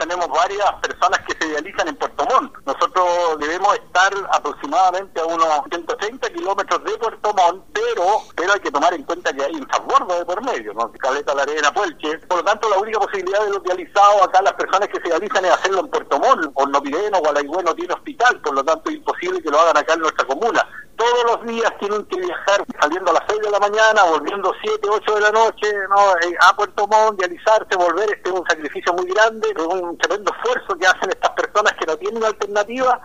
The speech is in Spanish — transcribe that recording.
tenemos varias personas que se dializan en Puerto Montt. Nosotros debemos estar aproximadamente a unos 130 kilómetros de Puerto Montt, pero hay que tomar en cuenta que hay un transbordo de por medio, ¿no? Caleta, La Arena, Puelche. Por lo tanto, la única posibilidad de los dializados acá, las personas que se dializan, es hacerlo en Puerto Montt. Hornopireno o Gualeguay no tiene hospital, por lo tanto es imposible que lo hagan acá en nuestra comuna. Todos los días tienen que viajar saliendo a las 6 de la mañana, volviendo 7, 8 de la noche, ¿no? A Puerto Montt, dializarse, volver. Este es un sacrificio muy grande, es un tremendo esfuerzo que hacen estas personas que no tienen alternativa